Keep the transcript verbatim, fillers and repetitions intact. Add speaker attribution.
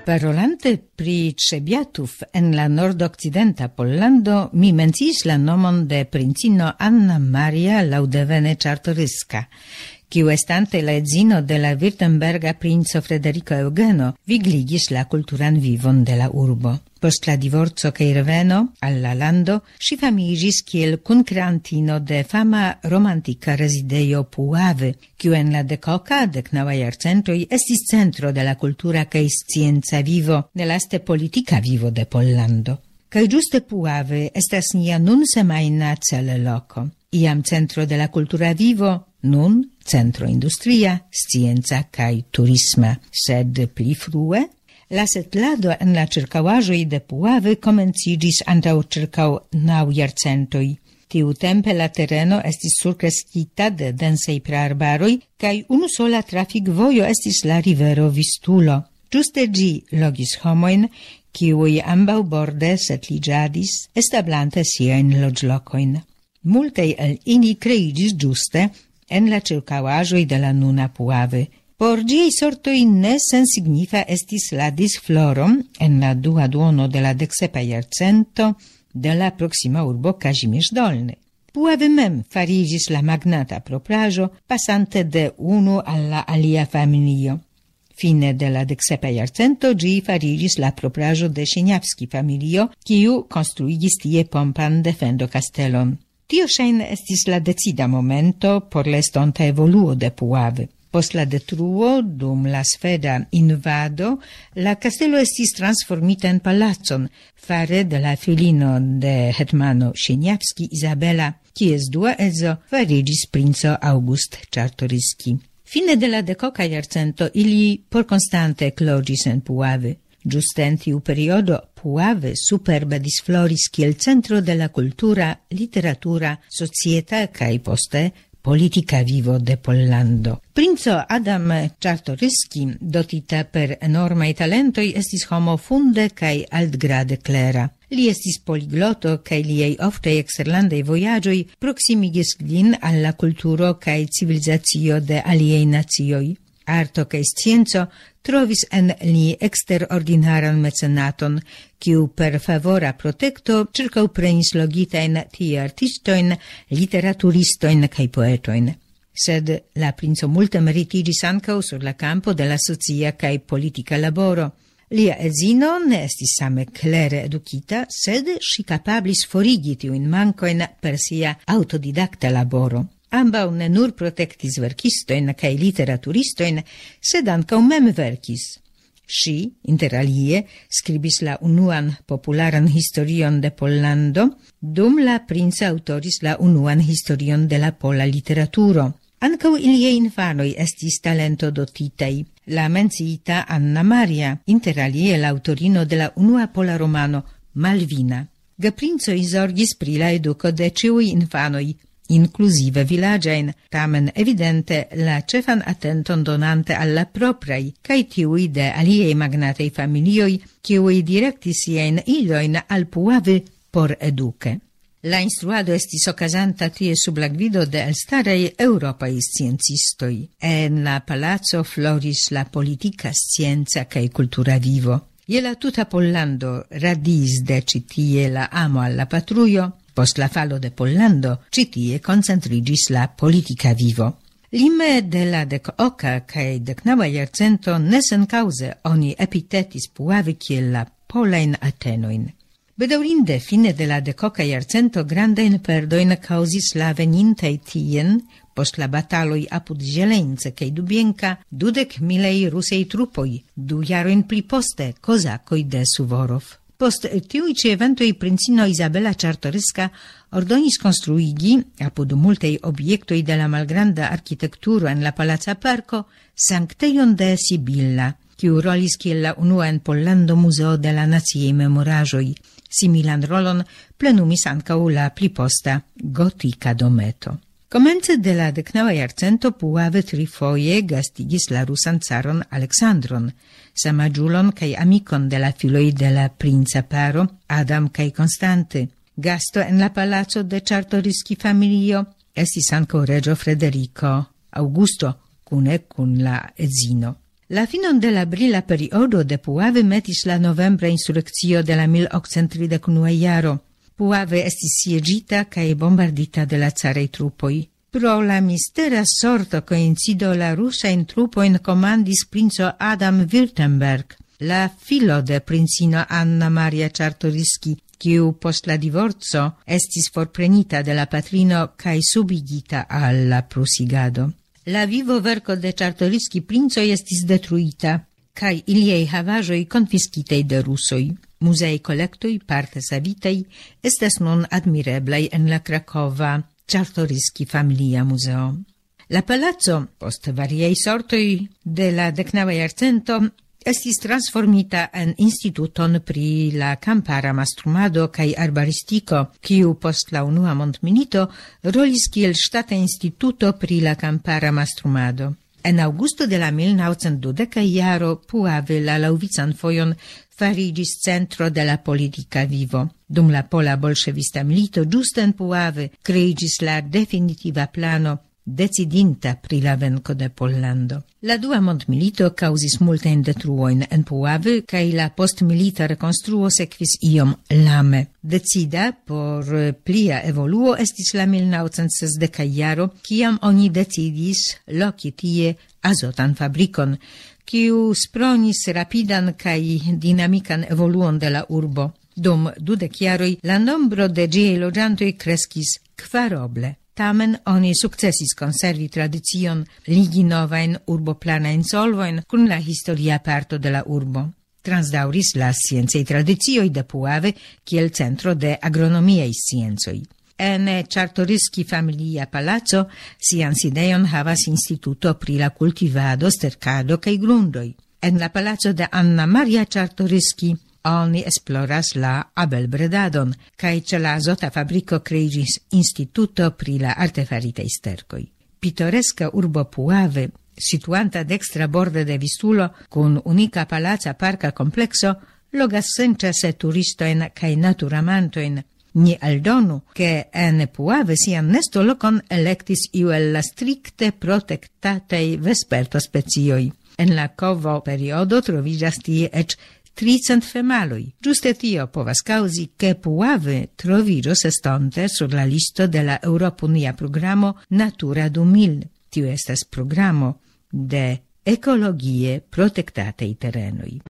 Speaker 1: Parolante pri Trzebiatów en la nordokcidenta Pollando, mi menciis la nomon de princino Anna Maria Laudevene Czartoryska, kiu estante la edzino de la Wirtemberga princo Frederico Eugeno vigligis la kulturan vivon de la urbo. Post la divorco kaj reveno al la lando, ŝi famiĝis kiel kunkreantino de fama romantika rezidejo Puławy, kiu en la dekoka deknaŭa jarcentoj estis centro de la kultura kaj scienca vivo, ne laste politika vivo de Pollando. Kaj ĝuste Puławy estas nia nun semajna celleloko. Iam centro de la kultura vivo, nun centro industria, scienca kaj turisma, sed pli frue la setlado en la ĉirkaŭaĵoj de Puławy komenciĝis antaŭ ĉirkaŭ naŭ jarcentoj. Tiutempe la tereno estis surkreskita de densaj praarbaroj kaj unusola trafikvojo estis la rivero Vistulo. Ĝuste ĝi logis homojn, kiuj ambaŭborde setliĝadis, establante siajn loĝlokojn. Multaj el ili kreiĝis ĝuste en la ĉirkaŭaĵoj de la nuna Puławy. Por ĝiaj sortoj ne sensignifa estis la disfloro en la dua duono de la deksepa jarcento de la proksima urbo Kazimierz Dolny. Puławy mem fariĝis la magnata propraĵo, pasante de unu al la alia familio. Fine de la deksepa jarcento ĝi fariĝis la propraĵo de Sieniawski familio, kiu konstruigis tie pompan defendo-kastelon. Tio ŝajne estis la decida momento por la estonta evoluo de Puławy. Post la detruo dum la sveda invado, la kastelo estis transformita en palacon fare de la filino de hetmano Sieniawski Izabela, kies dua edzo fariĝis princo August Czartoryski. Fine de la dekoka jarcento ili por konstante ekloĝis en Puławy. Ĝuste en tiu periodo Puławy superbe disfloris kiel centro de la kultura, literatura, societa kaj poste politika vivo de Pollando. Princo Adam Czartoryski, dotita per enormaj talentoj, estis homo funde kaj altgrade klera. Li estis poligloto kaj liaj oftaj eksterlandaj vojaĝoj proksimigis lin al la kulturo kaj civilizacio de aliaj nacioj. Arto kaj scienco trovis en li eksterordinaran mecenaton, kiu per favora protekto ĉirkaŭprenis logitajn tie artistojn, literaturistojn kaj poetojn. Sed la princo multe meritiĝis ankaŭ sur la kampo de la socia kaj politika laboro. Lia edzino ne estis same klere edukita, sed ŝi kapablis forigi tiujn mankojn per sia aŭtodidakta laboro. Ambaŭ ne nur protektis verkistojn kaj literaturistojn, sed ankaŭ mem verkis. Ŝi, inter alie, skribis la unuan popularan historion de Pollando, dum la princo aŭtoris la unuan historion de la pola literaturo. Ankaŭ iliaj infanoj estis talento dotitaj. La menciita Anna Maria, inter alie la aŭtorino de la unua pola romano Malvina. Geprincoj zorgis pri la eduko de ĉiuj infanoj, inclusive vilaĝajn, tamen evidente la ĉefan atenton donante al la propraj kaj tiuj de aliaj magnataj familioj, kiuj direktis siajn ilojn al Puławy por eduke. La instruado estis okazanta tie sub la gvido de elstaraj eŭropaj sciencistoj. En la palaco floris la politika, scienca kaj kultura vivo. Je la tuta Pollando radis de ĉi tie la amo al la patrujo. Post la falo de Pollando, ĉi tie koncentriĝis la politika vivo. Lime de la dekoka kaj deknaŭa jarcento ne senkaŭze oni epitetis Puławy kiel la polajn Atenojn. Bedaŭrinde fine de la dekoka jarcento grandajn perdojn kaŭzis la venintaj tien, post la bataloj apud Ĵelenice kaj Dubienka, dudek milaj rusaj trupoj, du jarojn pli poste kozakoj de Suvorov. Post tiuj ĉi eventoj princino Izabela Czartoryska ordonis konstruigi, apud multaj objektoj de la malgranda arkitekturo en la palaca parko, sanktejon de Sibilla, kiu rolis kiel la unua en Pollando muzeo de la naciaj memoraĵoj. Similan rolon plenumis ankaŭ la pli posta gotika dometo. Komence de la deknaŭa jarcento Puławy trifoje gastigis la rusan caron Aleksandron, samaĝulon kaj amikon de la filoj de la princa paro Adam kaj Konstanty. Gasto en la palaco de Czartoryski familio estis ankaŭ reĝo Frederico Augusto kune kun la edzino. La finon de la brila periodo de Puave metis la novembra insurrekcio de la mil okcent tridek unua jaro. Puave estis siegita cae bombardita de la carei trupoi. Pro la mistera sorto coincido la rusain trupoin comandis princo Adam Württemberg, la filo de princino Anna Maria Czartoryski, kiu post la divorzo estis forprenita de la patrino cae subigita alla prusigado. La vivo verco de Czartoryski princoi estis detruita, cae iliei havaĵoj konfiskitei de rusoj. Muzeei kolektoj parte savitei estas nun admireblaj en la Krakova Czartoryski Familia Muzeo. La palazzo, post variei sortoi de la deknaŭa jarcento, estis transformita en instituton pri la kampara mastrumado kaj arbaristiko, kiu post la unua mondmilito rolis kiel ŝtata instituto pri la kampara mastrumado. En augusto de la mil naŭcent dudeka jaro Puave la laŭvican fojon fariĝis centro de la politika vivo. Dum la pola bolŝevista milito ĝuste en Puave kreiĝis la definitiva plano decidinta pri la venko de Pollando. La dua mondmilito caŭzis multajn detruojn en Puave kaj la postmilita rekonstruo sekvis iom lame. Decida por plia evoluo estis la mil naŭcent sesdeka jaro, kiam oni decidis loki tie azotan fabrikon, kiu spronis rapidan kaj dinamikan evoluon de la urbo. Dum dudek jaroj la nombro de ĝiaj loĝantoj kreskis kvaroble. Tamen oni sukcesis konservi tradicion ligi novajn urboplanajn solvojn kun la historia parto de la urbo. Transdaŭris la sciencaj tradicioj de Puave kiel centro de agronomiaj sciencoj. En Czartoryski Familia Palaco sian sidejon havas instituto pri la kultivado, sterkado kaj grundoj. En la palaco de Anna Maria Czartoryski oni esploras la abelbredadon, kaj ĉe la azota fabriko kreiĝis instituto pri la artefaritaj sterkoj. Pitoreska urbo Puave, situanta dekstra borde de Vistulo, kun unika palaca parka komplekso, logas senĉese turistojn kaj naturamantojn. Ni aldonu, ke en Puave sian nestolokon elektis iu el la strikte protektataj vespertospecioj. En la kovo periodo troviĝas tie eĉ tricent femaloj. Ĝuste tio povas kaŭzi, ke Puave troviĝos estonte sur la listo de la Eŭropunia programo Natura du mil. Tiu estas programo de ekologie protektataj terenoj.